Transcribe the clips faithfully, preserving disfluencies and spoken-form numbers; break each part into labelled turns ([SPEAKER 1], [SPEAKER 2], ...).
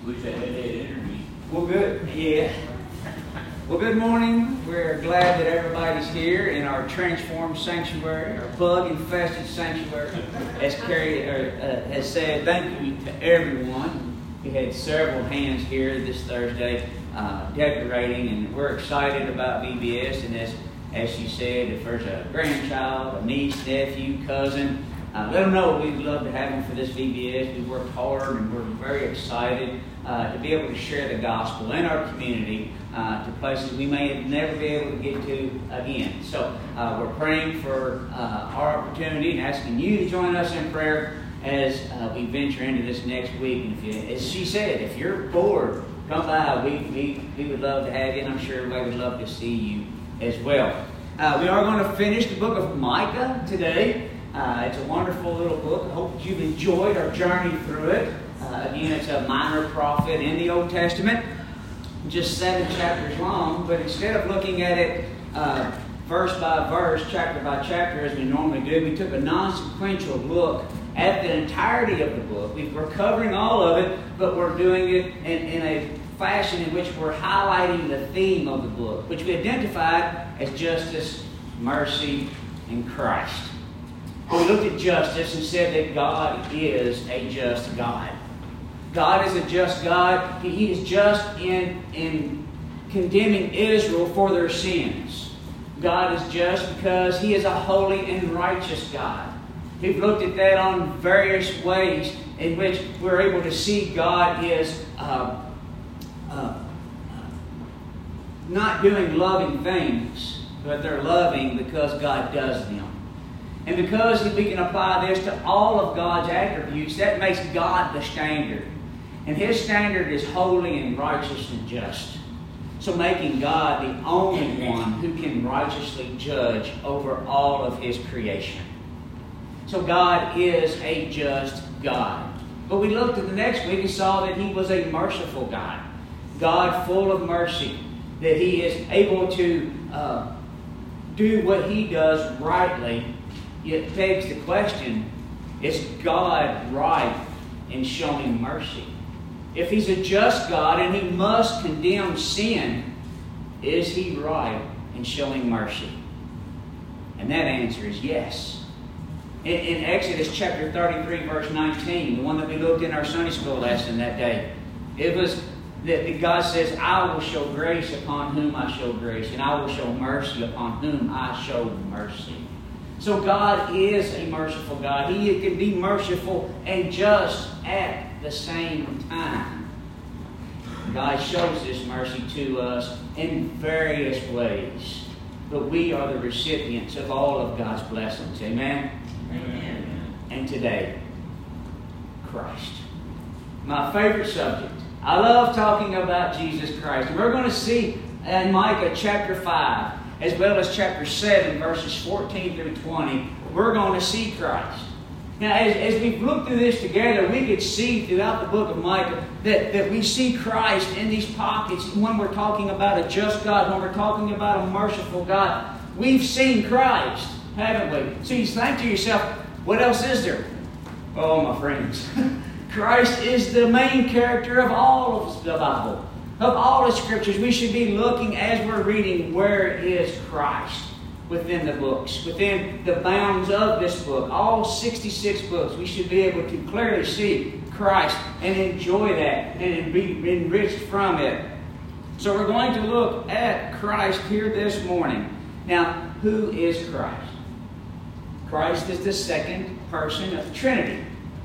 [SPEAKER 1] Wish I had that interview.
[SPEAKER 2] Well, good. Yeah. Well, good morning. We're glad that everybody's here in our transformed sanctuary, our bug-infested sanctuary. As Carrie uh, uh, has said, thank you to everyone. We had several hands here this Thursday uh, decorating, and we're excited about V B S. And as as she said, if there's a grandchild, a niece, nephew, cousin, uh, let them know we'd love to have them for this V B S. We worked hard, and we're very excited uh, to be able to share the gospel in our community uh, to places we may never be able to get to again. So uh, we're praying for uh, our opportunity and asking you to join us in prayer as uh, we venture into this next week. And if you, as she said, if you're bored, come by. We, we, we would love to have you, and I'm sure everybody would love to see you as well. Uh, we are going to finish the book of Micah today. Uh, it's a wonderful little book. I hope that you've enjoyed our journey through it. Uh, again, it's a minor prophet in the Old Testament, just seven chapters long. But instead of looking at it uh, verse by verse, chapter by chapter, as we normally do, we took a non-sequential look at the entirety of the book. We're covering all of it, but we're doing it in, in a fashion in which we're highlighting the theme of the book, which we identified as justice, mercy, and Christ. We looked at justice and said that God is a just God. God is a just God. He is just in, in condemning Israel for their sins. God is just because He is a holy and righteous God. We've looked at that on various ways in which we're able to see God is uh, uh, not doing loving things, but they're loving because God does them. And because we can apply this to all of God's attributes, that makes God the standard. And His standard is holy and righteous and just. So making God the only one who can righteously judge over all of His creation. So God is a just God. But we looked at the next week and saw that He was a merciful God. God full of mercy. That He is able to uh, do what He does rightly. It begs the question, is God right in showing mercy? If He's a just God and He must condemn sin, is He right in showing mercy? And that answer is yes. In, in Exodus chapter thirty-three, verse nineteen, the one that we looked in our Sunday school lesson that day, it was that God says, I will show grace upon whom I show grace, and I will show mercy upon whom I show mercy. So God is a merciful God. He can be merciful and just at the same time. God shows this mercy to us in various ways. But we are the recipients of all of God's blessings. Amen? Amen. And today, Christ. My favorite subject. I love talking about Jesus Christ. And we're going to see in Micah chapter five, as well as chapter seven, verses fourteen through twenty, we're going to see Christ. Now, as, as we've looked through this together, we could see throughout the book of Micah that, that we see Christ in these pockets. When we're talking about a just God, when we're talking about a merciful God, we've seen Christ, haven't we? So you think to yourself, what else is there? Oh, my friends, Christ is the main character of all of the Bible. Of all the Scriptures, we should be looking as we're reading, where is Christ within the books, within the bounds of this book. All sixty-six books, we should be able to clearly see Christ and enjoy that and be enriched from it. So we're going to look at Christ here this morning. Now, who is Christ? Christ is the second person of the Trinity.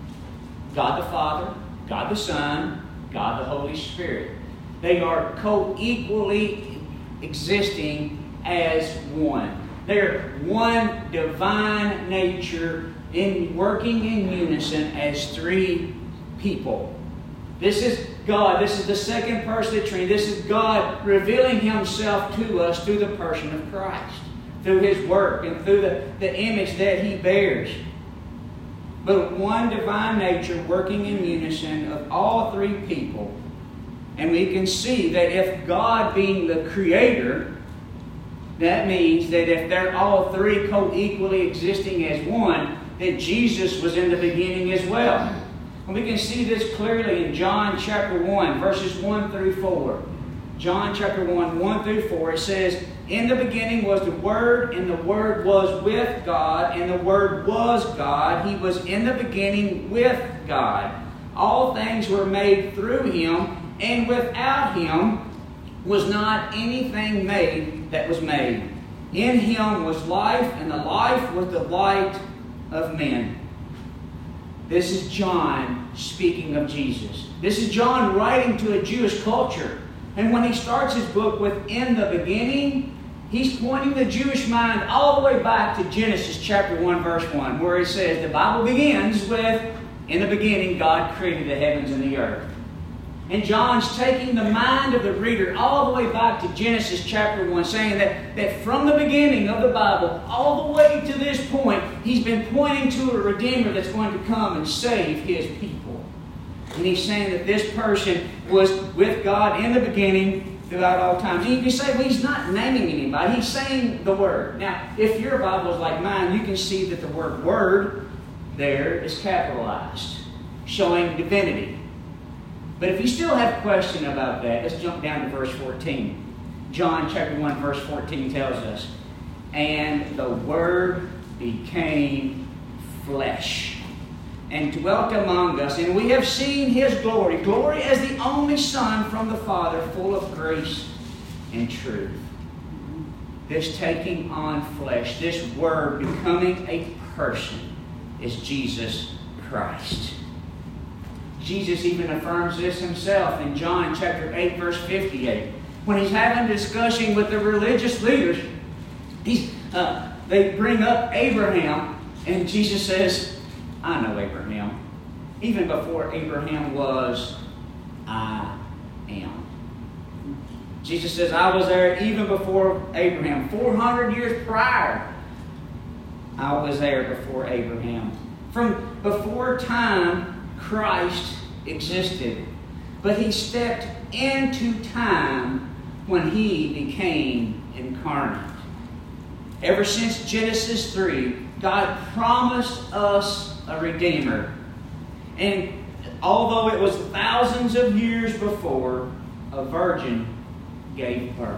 [SPEAKER 2] God the Father, God the Son, God the Holy Spirit. They are co-equally existing as one. They're one divine nature in working in unison as three people. This is God. This is the second person of the Trinity. This is God revealing Himself to us through the person of Christ, through His work and through the, the image that He bears. But one divine nature working in unison of all three people. And we can see that if God being the Creator, that means that if they're all three co-equally existing as one, that Jesus was in the beginning as well. And we can see this clearly in John chapter one, verses one through four. John chapter one, one through four, it says, "In the beginning was the Word, and the Word was with God, and the Word was God. He was in the beginning with God. All things were made through Him, and without Him was not anything made that was made. In Him was life, and the life was the light of men." This is John speaking of Jesus. This is John writing to a Jewish culture. And when he starts his book with "in the beginning," he's pointing the Jewish mind all the way back to Genesis chapter one, verse one, where it says, the Bible begins with, "In the beginning God created the heavens and the earth." And John's taking the mind of the reader all the way back to Genesis chapter one, saying that, that from the beginning of the Bible all the way to this point, he's been pointing to a Redeemer that's going to come and save His people. And he's saying that this person was with God in the beginning throughout all times. And you can say, well, he's not naming anybody. He's saying the Word. Now, if your Bible is like mine, you can see that the word "word" there is capitalized, showing divinity. But if you still have a question about that, let's jump down to verse fourteen. John chapter one, verse fourteen tells us, "And the Word became flesh, and dwelt among us, and we have seen His glory, glory as the only Son from the Father, full of grace and truth." This taking on flesh, this Word becoming a person, is Jesus Christ. Jesus even affirms this Himself in John chapter eight, verse fifty-eight. When He's having a discussion with the religious leaders, he's, uh, they bring up Abraham, and Jesus says, "I know Abraham. Even before Abraham was, I am." Jesus says, "I was there even before Abraham. four hundred years prior, I was there before Abraham." From before time, Christ existed. But He stepped into time when He became incarnate. Ever since Genesis three, God promised us a Redeemer. And although it was thousands of years before, a virgin gave birth.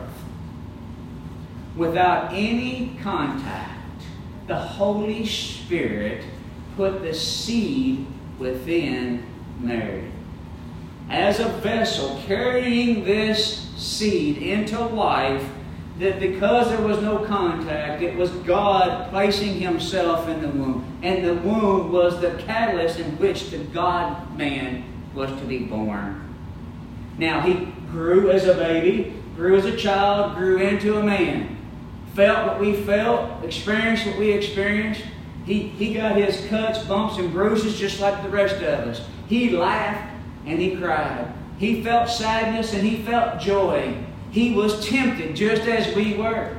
[SPEAKER 2] Without any contact, the Holy Spirit put the seed within Mary. As a vessel carrying this seed into life, that because there was no contact, it was God placing Himself in the womb. And the womb was the catalyst in which the God-man was to be born. Now, He grew as a baby, grew as a child, grew into a man. Felt what we felt, experienced what we experienced. He, he got His cuts, bumps, and bruises just like the rest of us. He laughed and He cried. He felt sadness and He felt joy. He was tempted just as we were.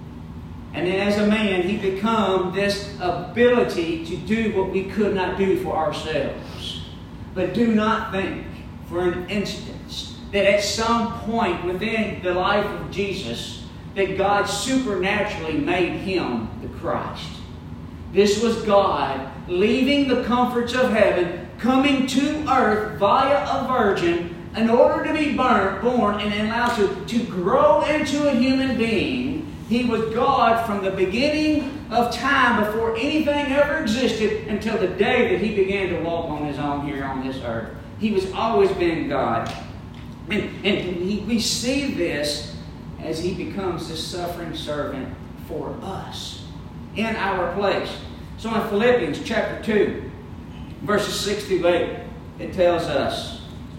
[SPEAKER 2] And then as a man, He became this ability to do what we could not do for ourselves. But do not think for an instant that at some point within the life of Jesus, that God supernaturally made Him the Christ. This was God leaving the comforts of heaven, coming to earth via a virgin in order to be born, born and allowed to, to grow into a human being. He was God from the beginning of time, before anything ever existed, until the day that He began to walk on His own here on this earth. He was always been God. And, and he, we see this as He becomes the suffering servant for us, in our place. So in Philippians chapter two, verses six through eight, it tells us,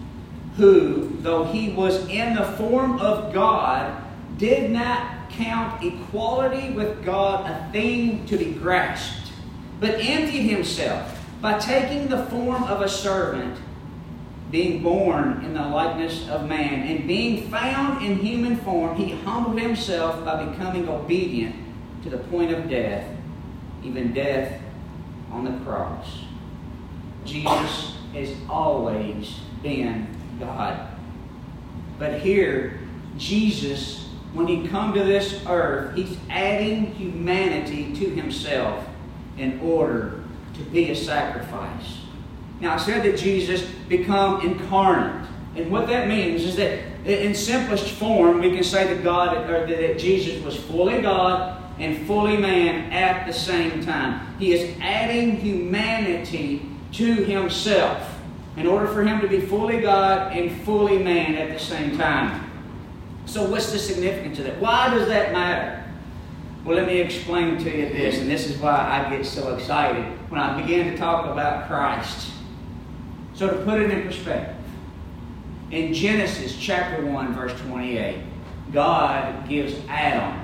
[SPEAKER 2] "Who, though He was in the form of God, did not count equality with God a thing to be grasped, but emptied Himself by taking the form of a servant, being born in the likeness of man, and being found in human form, He humbled Himself by becoming obedient to the point of death, even death on the cross." Jesus has always been God. But here, Jesus, when He come to this earth, He's adding humanity to Himself in order to be a sacrifice. Now, I said that Jesus become incarnate. And what that means is that in simplest form, we can say that God, or that Jesus was fully God and fully man at the same time. He is adding humanity to Himself in order for Him to be fully God and fully man at the same time. So what's the significance of that? Why does that matter? Well, let me explain to you this, and this is why I get so excited when I begin to talk about Christ. So to put it in perspective, in Genesis chapter one, verse twenty-eight, God gives Adam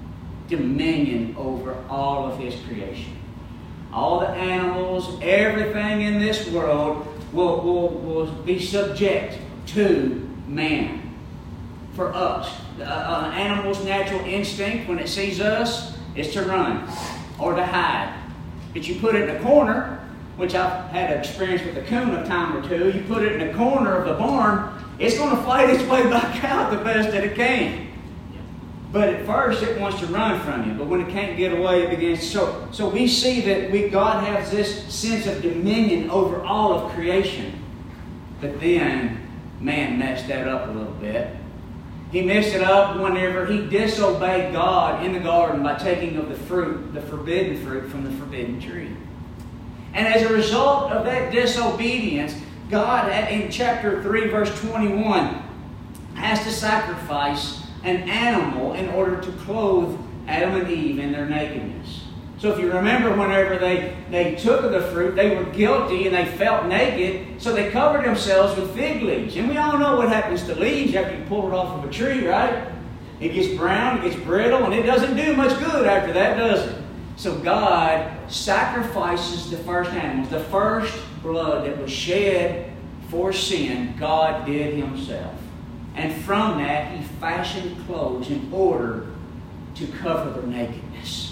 [SPEAKER 2] dominion over all of His creation. All the animals, everything in this world will, will, will be subject to man. For us, uh, an animal's natural instinct when it sees us is to run or to hide. But you put it in a corner, which I've had an experience with a coon a time or two, you put it in a corner of the barn, it's going to fight its way back out the best that it can. But at first it wants to run from you. But when it can't get away, it begins to... So, so we see that we, God has this sense of dominion over all of creation. But then man messed that up a little bit. He messed it up whenever he disobeyed God in the garden by taking of the fruit, the forbidden fruit from the forbidden tree. And as a result of that disobedience, God, in chapter three, verse twenty-one, has to sacrifice an animal in order to clothe Adam and Eve in their nakedness. So if you remember, whenever they, they took of the fruit, they were guilty and they felt naked, so they covered themselves with fig leaves. And we all know what happens to leaves after you pull it off of a tree, right? It gets brown, it gets brittle, and it doesn't do much good after that, does it? So God sacrifices the first animals. The first blood that was shed for sin, God did Himself. And from that, He fashioned clothes in order to cover their nakedness.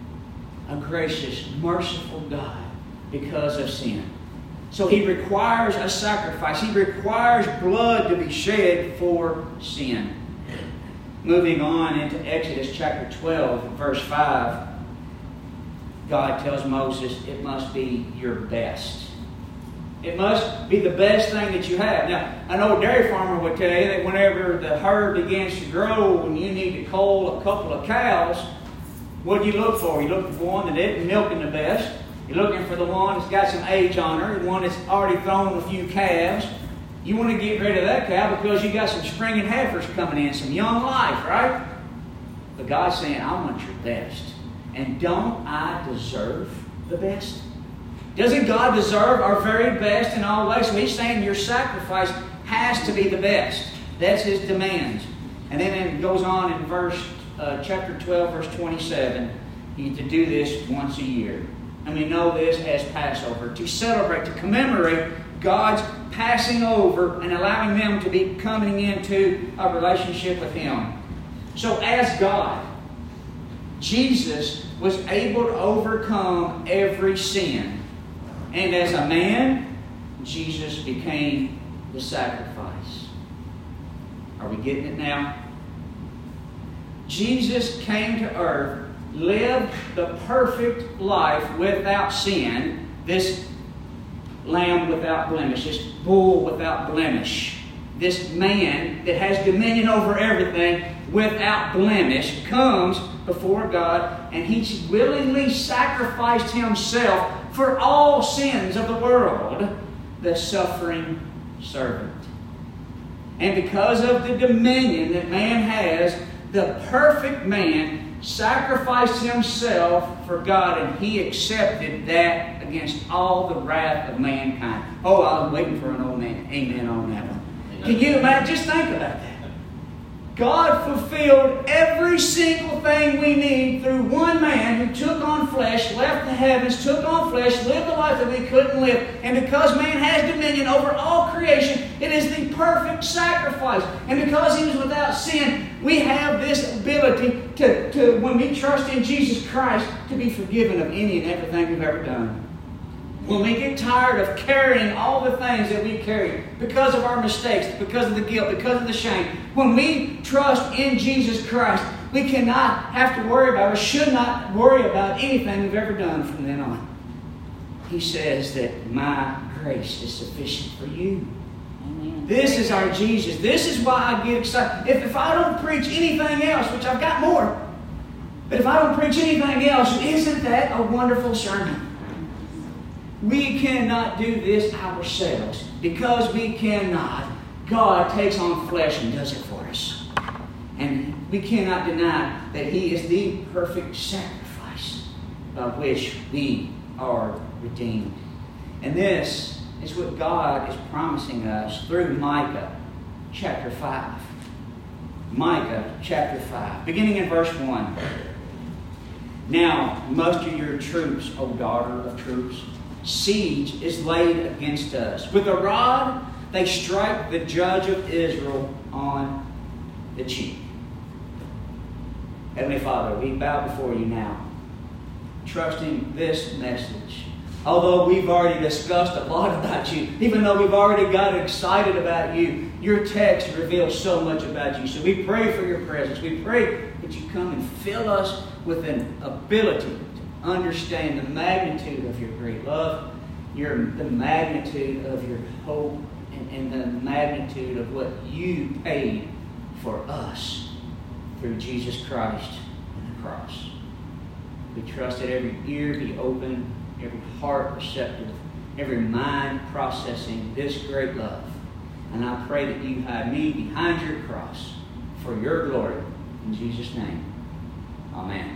[SPEAKER 2] A gracious, merciful God because of sin. So He requires a sacrifice. He requires blood to be shed for sin. Moving on into Exodus chapter twelve, verse five, God tells Moses, it must be your best. It must be the best thing that you have. Now, I know a dairy farmer would tell you that whenever the herd begins to grow and you need to cull a couple of cows, what do you look for? You look for one that isn't milking the best. You're looking for the one that's got some age on her, the one that's already thrown a few calves. You want to get rid of that cow because you got some springing heifers coming in, some young life, right? But God's saying, I want your best. And don't I deserve the best? Doesn't God deserve our very best in all ways? So He's saying your sacrifice has to be the best. That's His demands. And then it goes on in verse uh, chapter twelve, verse twenty-seven. You need to do this once a year. And we know this as Passover, to celebrate, to commemorate God's passing over and allowing them to be coming into a relationship with Him. So as God, Jesus was able to overcome every sin. And as a man, Jesus became the sacrifice. Are we getting it now? Jesus came to earth, lived the perfect life without sin, this lamb without blemish, this bull without blemish, this man that has dominion over everything without blemish comes before God, and He willingly sacrificed Himself for all sins of the world, the suffering servant. And because of the dominion that man has, the perfect man sacrificed himself for God, and He accepted that against all the wrath of mankind. Oh, I was waiting for an old man. Amen on that one. Can you imagine? Just think about that. God fulfilled every single thing we need through one man who took on flesh, left the heavens, took on flesh, lived the life that we couldn't live. And because man has dominion over all creation, it is the perfect sacrifice. And because He was without sin, we have this ability to, to, when we trust in Jesus Christ, to be forgiven of any and everything we've ever done. When we get tired of carrying all the things that we carry because of our mistakes, because of the guilt, because of the shame, when we trust in Jesus Christ, we cannot have to worry about or should not worry about anything we've ever done from then on. He says that my grace is sufficient for you.
[SPEAKER 1] Amen.
[SPEAKER 2] This is our Jesus. This is why I get excited. If, if I don't preach anything else, which I've got more, but if I don't preach anything else, isn't that a wonderful sermon? We cannot do this ourselves. Because we cannot, God takes on flesh and does it for us. And we cannot deny that He is the perfect sacrifice by which we are redeemed. And this is what God is promising us through Micah chapter five. Micah chapter five, beginning in verse one. Now muster your troops, O daughter of troops. Siege is laid against us. With a rod they strike the judge of Israel on the cheek. Heavenly Father, we bow before you now, trusting this message. Although we've already discussed a lot about you, even though we've already got excited about you, your text reveals so much about you. So we pray for your presence. We pray that you come and fill us with an ability to understand the magnitude of your great love, your, the magnitude of your hope, and, and the magnitude of what you paid for us through Jesus Christ and the cross. We trust that every ear be open, every heart receptive, every mind processing this great love. And I pray that you hide me behind your cross for your glory. In Jesus' name, amen.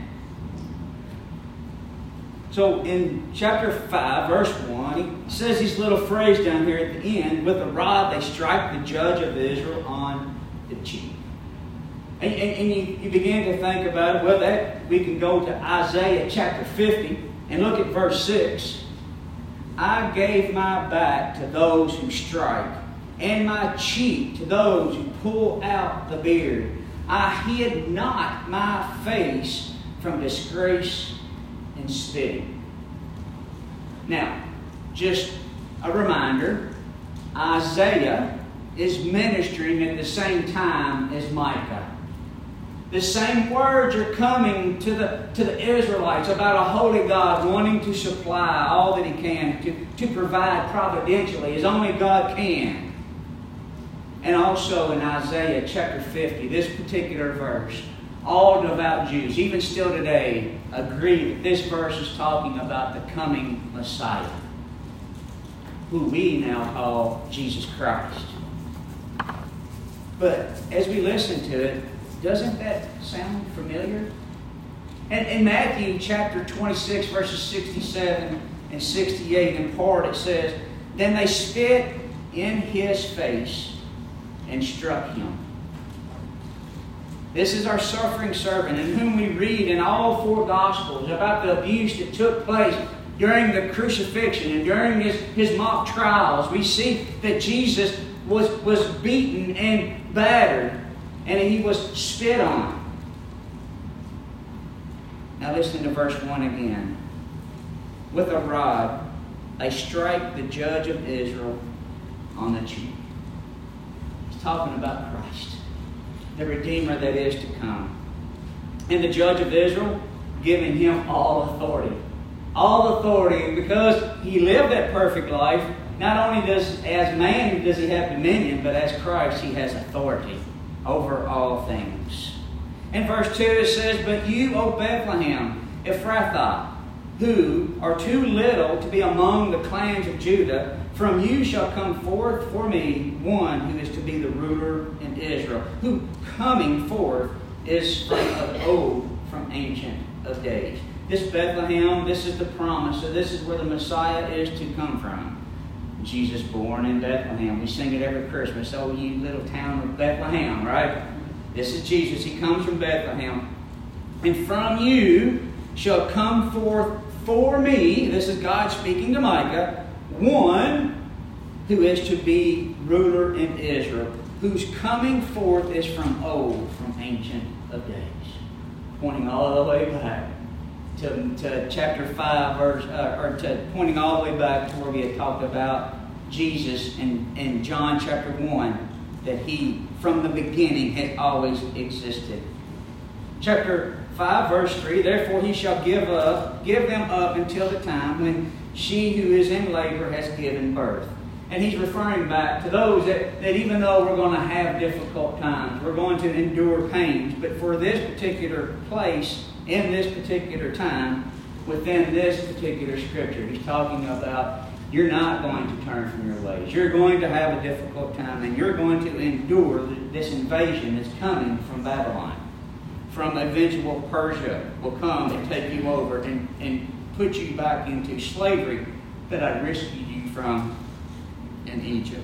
[SPEAKER 2] So in chapter five, verse one, he says this little phrase down here at the end, with a rod they strike the judge of Israel on the cheek. And, and, and you, you begin to think about it. Well, that we can go to Isaiah chapter fifty and look at verse six. I gave my back to those who strike, and my cheek to those who pull out the beard. I hid not my face from disgrace and spitting. Now, just a reminder, Isaiah is ministering at the same time as Micah. The same words are coming to the, to the Israelites about a holy God wanting to supply all that He can, to, to provide providentially as only God can. And also in Isaiah chapter fifty, this particular verse, all devout Jews, even still today, agree that this verse is talking about the coming Messiah, who we now call Jesus Christ. But as we listen to it, doesn't that sound familiar? And in Matthew chapter twenty-six, verses sixty-seven and sixty-eight, in part it says, then they spit in His face and struck Him. This is our suffering servant, in whom we read in all four Gospels about the abuse that took place during the crucifixion and during His, his mock trials. We see that Jesus was, was beaten and battered, and He was spit on. Now listen to verse one again. With a rod they strike the judge of Israel on the cheek. He's talking about Christ, the Redeemer that is to come. And the judge of Israel, giving Him all authority. All authority, because He lived that perfect life. Not only does, as man, does He have dominion, but as Christ, He has authority over all things. In verse two it says, but you, O Bethlehem, Ephrathah, who are too little to be among the clans of Judah, from you shall come forth for me one who is to be the ruler in Israel, who coming forth is from of old, from ancient of days. This Bethlehem, this is the promise. So this is where the Messiah is to come from. Jesus born in Bethlehem. We sing it every Christmas. Oh, you little town of Bethlehem, right? This is Jesus. He comes from Bethlehem. And from you shall come forth for me, this is God speaking to Micah, one who is to be ruler in Israel, whose coming forth is from old, from ancient of days. Pointing all the way back to, to chapter five, verse, uh, or to pointing all the way back to where we had talked about Jesus in, in John chapter one, that He, from the beginning, had always existed. Chapter five, verse three, therefore He shall give up, give them up until the time when she who is in labor has given birth. And he's referring back to those that, that even though we're going to have difficult times, we're going to endure pains, but for this particular place, in this particular time, within this particular scripture, he's talking about you're not going to turn from your ways. You're going to have a difficult time, and you're going to endure this invasion that's coming from Babylon. From eventual Persia will come and take you over and, and put you back into slavery that I rescued you from in Egypt.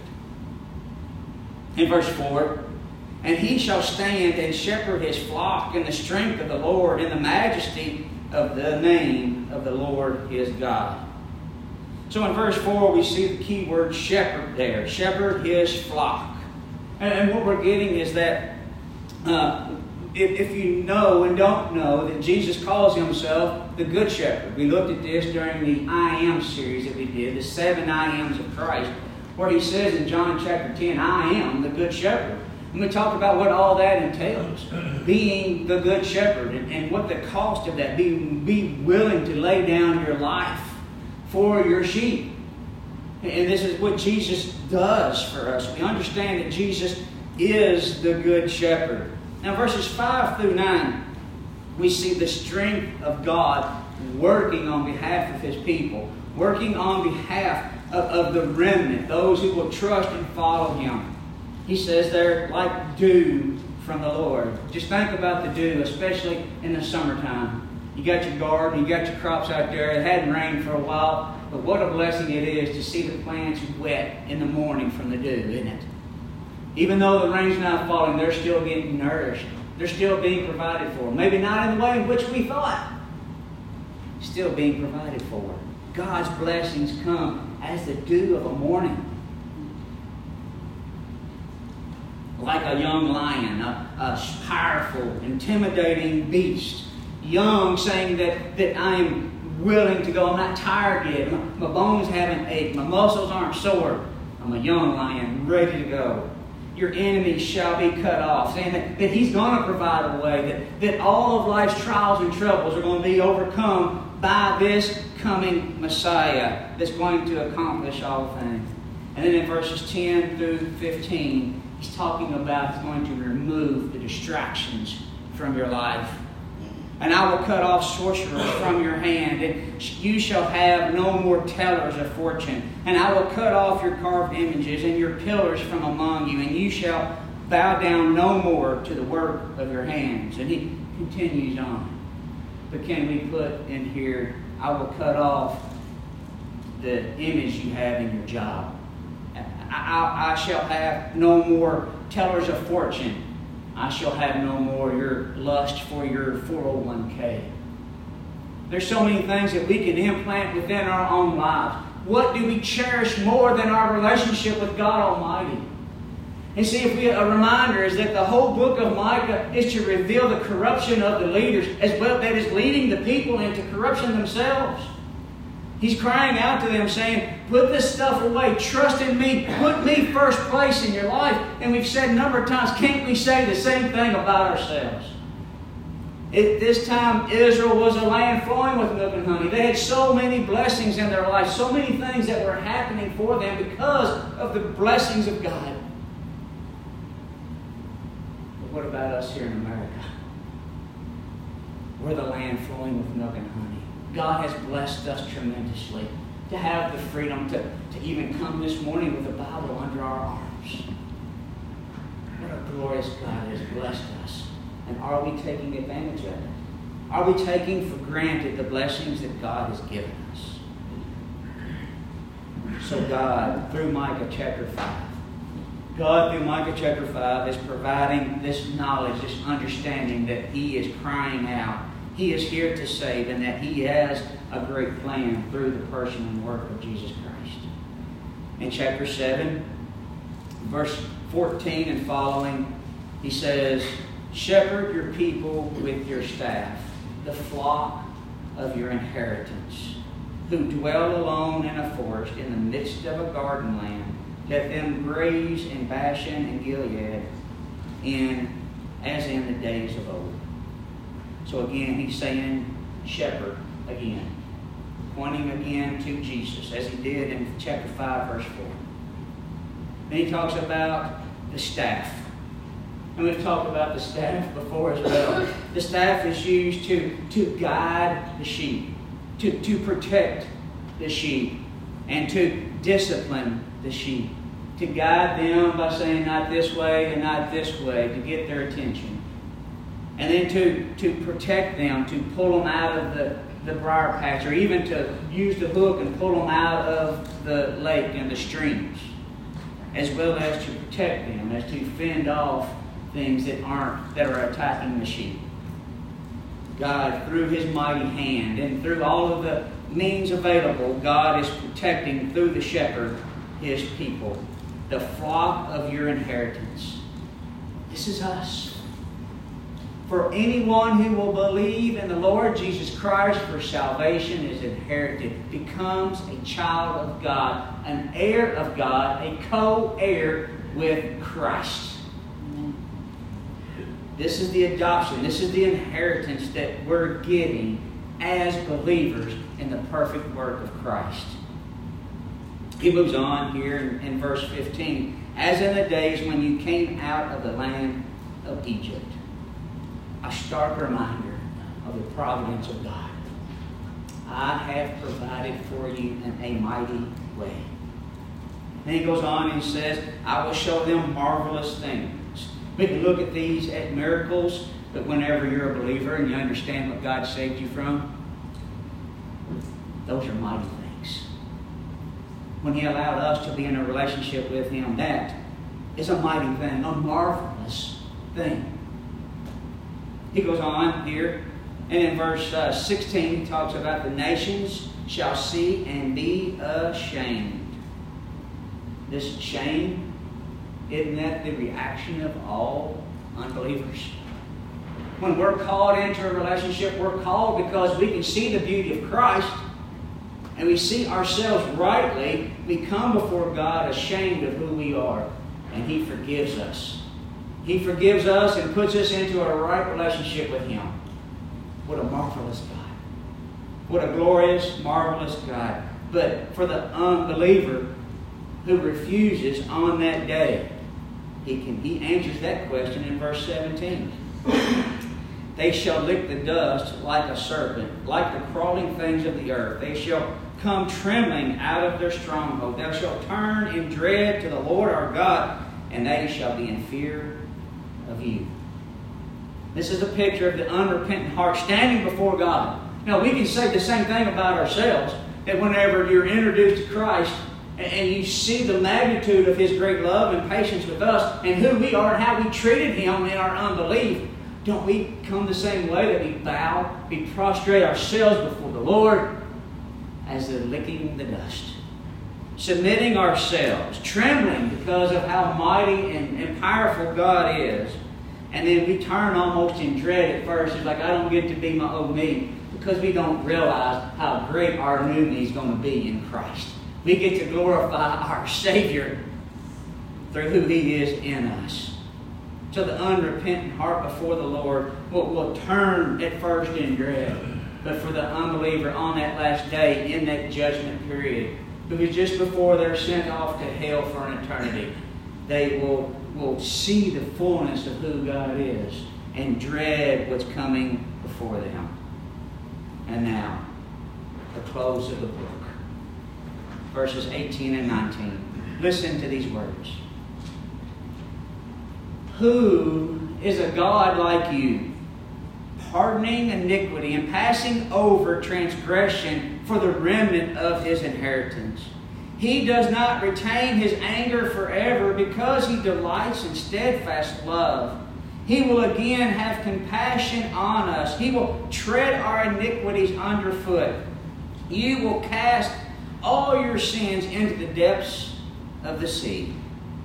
[SPEAKER 2] In verse four, and he shall stand and shepherd his flock in the strength of the Lord, in the majesty of the name of the Lord his God. So in verse four, we see the key word shepherd there. Shepherd his flock. And, and what we're getting is that uh, if, if you know and don't know that Jesus calls himself the Good Shepherd. We looked at this during the I Am series that we did, the seven I Ams of Christ, where he says in John chapter ten, I am the Good Shepherd. And we talked about what all that entails. Being the Good Shepherd and, and what the cost of that. Being be willing to lay down your life for your sheep. And this is what Jesus does for us. We understand that Jesus is the Good Shepherd. Now verses five through nine, we see the strength of God working on behalf of his people. Working on behalf of, of the remnant, those who will trust and follow him. He says they're like dew from the Lord. Just think about the dew, especially in the summertime. You got your garden, you got your crops out there. It hadn't rained for a while, but what a blessing it is to see the plants wet in the morning from the dew, isn't it? Even though the rain's not falling, they're still getting nourished. They're still being provided for. Maybe not in the way in which we thought. Still being provided for. God's blessings come as the dew of a morning. Like a young lion, a, a powerful, intimidating beast. Young, saying that, that I am willing to go. I'm not tired yet. My, my bones haven't ached. My muscles aren't sore. I'm a young lion, ready to go. Your enemies shall be cut off. Saying that, that he's going to provide a way. That, that all of life's trials and troubles are going to be overcome by this coming Messiah that's going to accomplish all things. And then in verses ten through fifteen, he's talking about he's going to remove the distractions from your life. And I will cut off sorcerers from your hand, and you shall have no more tellers of fortune. And I will cut off your carved images and your pillars from among you, and you shall bow down no more to the work of your hands. And he continues on. But can we put in here, I will cut off the image you have in your job. I, I, I shall have no more tellers of fortune. I shall have no more your lust for your four oh one k. There's so many things that we can implant within our own lives. What do we cherish more than our relationship with God Almighty? And see, if we, a reminder is that the whole book of Micah is to reveal the corruption of the leaders, as well that is leading the people into corruption themselves. He's crying out to them saying, put this stuff away. Trust in me. Put me first place in your life. And we've said a number of times, can't we say the same thing about ourselves? At this time, Israel was a land flowing with milk and honey. They had so many blessings in their life, so many things that were happening for them because of the blessings of God. But what about us here in America? We're the land flowing with milk and honey. God has blessed us tremendously to have the freedom to, to even come this morning with a Bible under our arms. What a glorious God has blessed us. And are we taking advantage of it? Are we taking for granted the blessings that God has given us? So God, through Micah chapter five, God through Micah chapter five is providing this knowledge, this understanding that He is crying out. He is here to save, and that He has a great plan through the person and work of Jesus Christ. In chapter seven, verse fourteen and following, he says, shepherd your people with your staff, the flock of your inheritance, who dwell alone in a forest in the midst of a garden land. Let them graze in Bashan and Gilead, in, as in the days of old. So again, he's saying shepherd again. pointing again to Jesus, as he did in chapter five, verse four. Then he talks about the staff. And we've talked about the staff before as well. The staff is used to, to guide the sheep, to, to protect the sheep, and to discipline the sheep. To guide them by saying not this way and not this way, to get their attention. And then to, to protect them, to pull them out of the, the briar patch, or even to use the hook and pull them out of the lake and the streams, as well as to protect them, as to fend off things that aren't, that are attacking the sheep. God, through his mighty hand and through all of the means available, God is protecting through the shepherd his people, the flock of your inheritance. This is us. For anyone who will believe in the Lord Jesus Christ for salvation is inherited, becomes a child of God, an heir of God, a co-heir with Christ. This is the adoption. This is the inheritance that we're getting as believers in the perfect work of Christ. He moves on here in, in verse fifteen. As in the days when you came out of the land of Egypt. A stark reminder of the providence of God. I have provided for you in a mighty way. Then he goes on and he says, I will show them marvelous things. We can look at these as miracles, but whenever you're a believer and you understand what God saved you from, those are mighty things. When he allowed us to be in a relationship with him, that is a mighty thing, a marvelous thing. He goes on here, and in verse uh, sixteen, he talks about the nations shall see and be ashamed. This shame, isn't that the reaction of all unbelievers? When we're called into a relationship, we're called because we can see the beauty of Christ, and we see ourselves rightly. We come before God ashamed of who we are, and he forgives us. He forgives us and puts us into a right relationship with him. What a marvelous God. What a glorious, marvelous God. But for the unbeliever who refuses on that day, he can he answers that question in verse seventeen. They shall lick the dust like a serpent, like the crawling things of the earth. They shall come trembling out of their stronghold. They shall turn in dread to the Lord our God, and they shall be in fear of you. This is a picture of the unrepentant heart standing before God. Now, we can say the same thing about ourselves, that whenever you're introduced to Christ and you see the magnitude of his great love and patience with us and who we are and how we treated him in our unbelief, don't we come the same way, that we bow, we prostrate ourselves before the Lord as the licking the dust, submitting ourselves, trembling because of how mighty and, and powerful God is. And then we turn almost in dread at first. It's like, I don't get to be my old me, because we don't realize how great our new me is going to be in Christ. We get to glorify our Savior through who he is in us. So the unrepentant heart before the Lord will, will turn at first in dread. But for the unbeliever on that last day, in that judgment period, because just before they're sent off to hell for an eternity, they will, will see the fullness of who God is and dread what's coming before them. And now, the close of the book. Verses eighteen and nineteen. Listen to these words. Who is a God like you, pardoning iniquity and passing over transgression for the remnant of his inheritance? He does not retain his anger forever, because he delights in steadfast love. He will again have compassion on us. He will tread our iniquities underfoot. You will cast all your sins into the depths of the sea.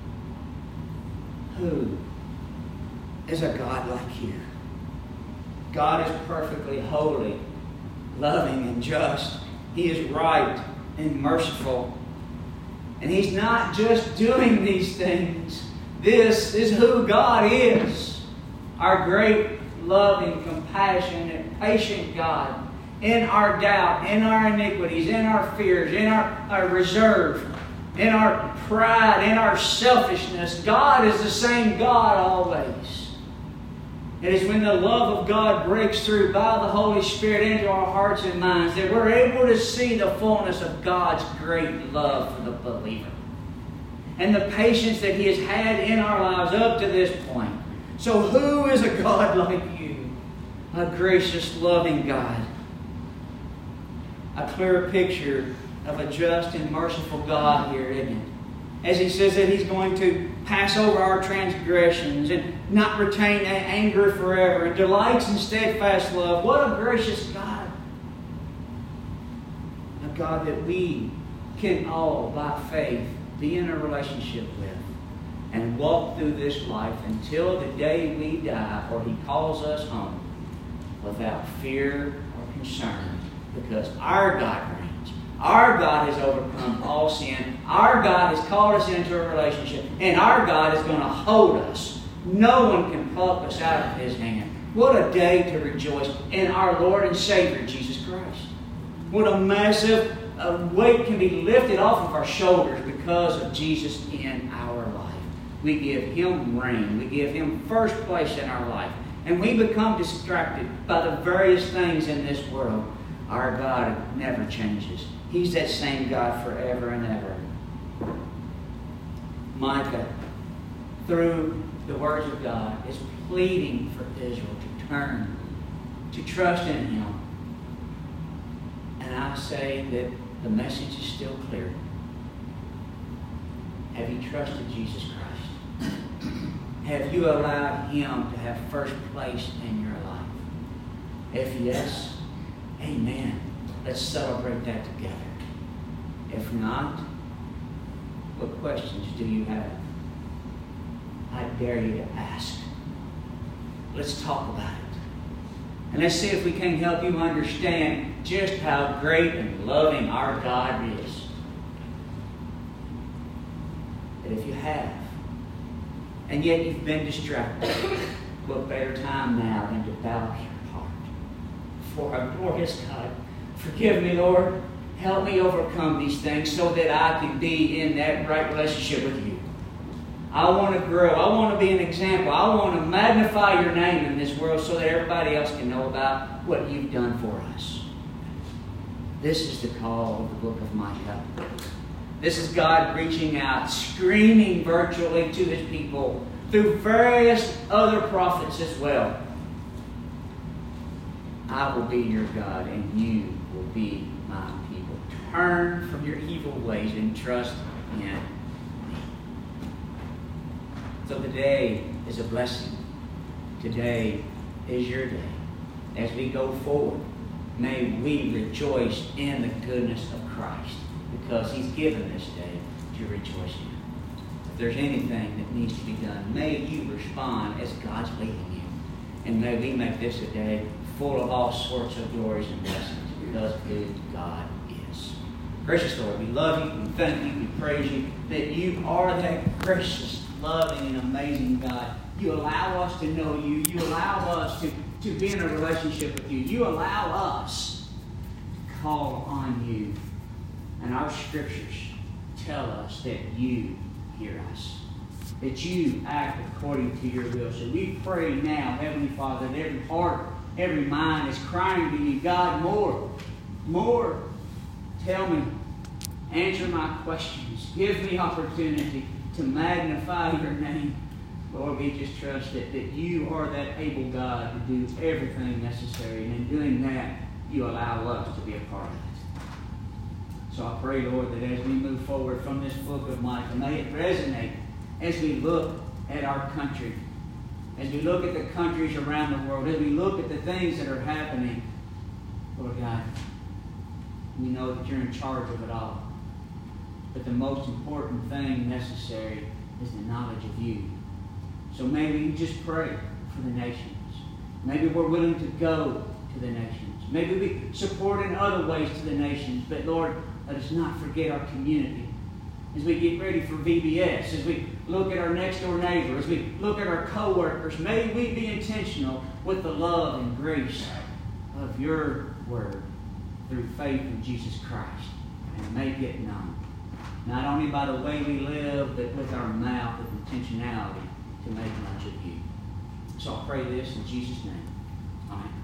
[SPEAKER 2] Who is a God like you? God is perfectly holy, loving, and just. He is right and merciful. And he's not just doing these things. This is who God is. Our great, loving, compassionate, patient God. in our doubt, in our iniquities, in our fears, in our, our reserve, in our pride, in our selfishness. God is the same God always. It is when the love of God breaks through by the Holy Spirit into our hearts and minds that we're able to see the fullness of God's great love for the believer and the patience that He has had in our lives up to this point. So who is a God like you? A gracious, loving God. A clear picture of a just and merciful God here, isn't it? As He says that He's going to pass over our transgressions and not retain anger forever and delights in steadfast love. What a gracious God. A God that we can all, by faith, be in a relationship with and walk through this life until the day we die or He calls us home without fear or concern, because our God reigns. Our God has overcome all sin. Our God has called us into a relationship. And our God is going to hold us. No one can pluck us out of His hand. What a day to rejoice in our Lord and Savior, Jesus Christ. What a massive uh, weight can be lifted off of our shoulders because of Jesus in our life. We give Him reign. We give Him first place in our life. And we become distracted by the various things in this world. Our God never changes. He's that same God forever and ever. Micah, through the words of God, is pleading for Israel to turn, to trust in Him. And I say that the message is still clear. Have you trusted Jesus Christ? Have you allowed Him to have first place in your life? If yes, amen. Let's celebrate that together. If not, what questions do you have? I dare you to ask. Let's talk about it. And let's see if we can help you understand just how great and loving our God is. And if you have, and yet you've been distracted, what better time now than to bow your heart before our glorious God. Forgive me, Lord. Help me overcome these things so that I can be in that right relationship with You. I want to grow. I want to be an example. I want to magnify Your name in this world so that everybody else can know about what You've done for us. This is the call of the book of Micah. This is God reaching out, screaming virtually to His people through various other prophets as well. I will be your God, and you will be my people. Turn from your evil ways and trust in Me. So today is a blessing. Today is your day. As we go forward, may we rejoice in the goodness of Christ, because He's given this day to rejoice in. If there's anything that needs to be done, may you respond as God's leading you. And may we make this a day full of all sorts of glories and blessings, because good God is. Gracious Lord, we love You, we thank You, we praise You, that You are that gracious, loving, and amazing God. You allow us to know You. You allow us to, to be in a relationship with You. You allow us to call on You. And our scriptures tell us that You hear us, that You act according to Your will. So we pray now, Heavenly Father, that every heart, every mind is crying to You, God, more, more. Tell me, answer my questions, give me opportunity to magnify Your name. Lord, we just trust that, that You are that able God to do everything necessary. And in doing that, You allow us to be a part of it. So I pray, Lord, that as we move forward from this book of Micah, may it resonate as we look at our country, as we look at the countries around the world, as we look at the things that are happening. Lord God, we know that You're in charge of it all. But the most important thing necessary is the knowledge of You. So maybe we just pray for the nations. Maybe we're willing to go to the nations. Maybe we support in other ways to the nations. But Lord, let us not forget our community. As we get ready for V B S, as we look at our next door neighbor, as we look at our co-workers, may we be intentional with the love and grace of Your Word. through faith in Jesus Christ and make it known. Not only by the way we live, but with our mouth with intentionality to make much of you. So I pray this in Jesus' name. Amen.